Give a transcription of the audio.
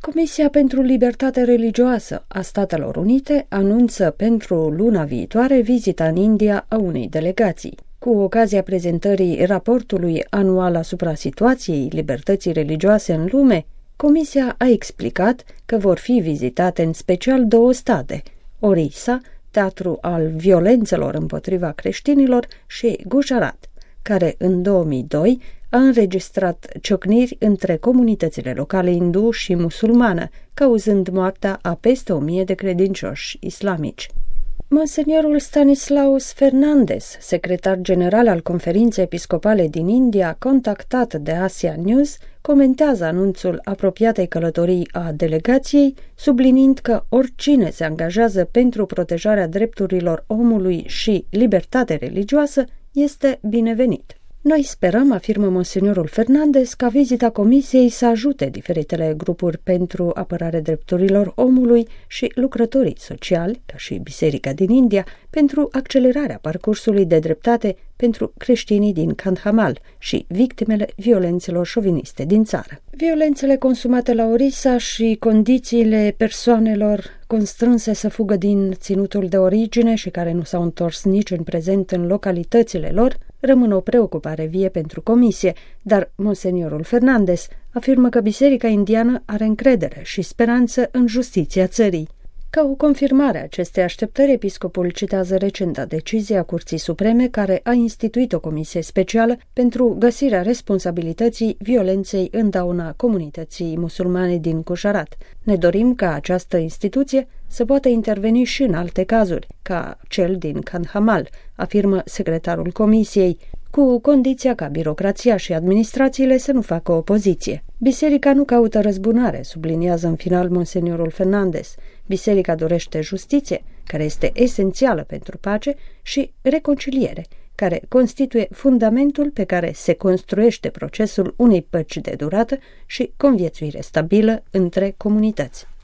Comisia pentru Libertate Religioasă a Statelor Unite anunță pentru luna viitoare vizita în India a unei delegații. Cu ocazia prezentării raportului anual asupra situației libertății religioase în lume, Comisia a explicat că vor fi vizitate în special două state, Orissa, teatru al violențelor împotriva creștinilor, și Gujarat, care în 2002 a înregistrat ciocniri între comunitățile locale hindu și musulmană, cauzând moartea a peste 1000 de credincioși islamici. Monseniorul Stanislaus Fernandes, secretar general al Conferinței Episcopale din India, contactat de Asia News, comentează anunțul apropiatei călătorii a delegației, subliniind că oricine se angajează pentru protejarea drepturilor omului și libertate religioasă este binevenit. Noi sperăm, afirmă monseniorul Fernandes, ca vizita Comisiei să ajute diferitele grupuri pentru apărare drepturilor omului și lucrătorii sociali, ca și Biserica din India, pentru accelerarea parcursului de dreptate pentru creștinii din Kandhamal și victimele violențelor șoviniste din țară. Violențele consumate la Orissa și condițiile persoanelor constrânse să fugă din ținutul de origine și care nu s-au întors nici în prezent în localitățile lor rămân o preocupare vie pentru Comisie, dar monseniorul Fernandes afirmă că Biserica indiană are încredere și speranță în justiția țării. Ca o confirmare a acestei așteptări, episcopul citează recenta decizie a Curții Supreme care a instituit o comisie specială pentru găsirea responsabilității violenței în dauna comunității musulmane din Gujarat. Ne dorim ca această instituție să poată interveni și în alte cazuri, ca cel din Kandhamal, afirmă secretarul comisiei, cu condiția ca birocrația și administrațiile să nu facă opoziție. Biserica nu caută răzbunare, subliniază în final monseniorul Fernandes. Biserica dorește justiție, care este esențială pentru pace, și reconciliere, care constituie fundamentul pe care se construiește procesul unei păci de durată și conviețuire stabilă între comunități.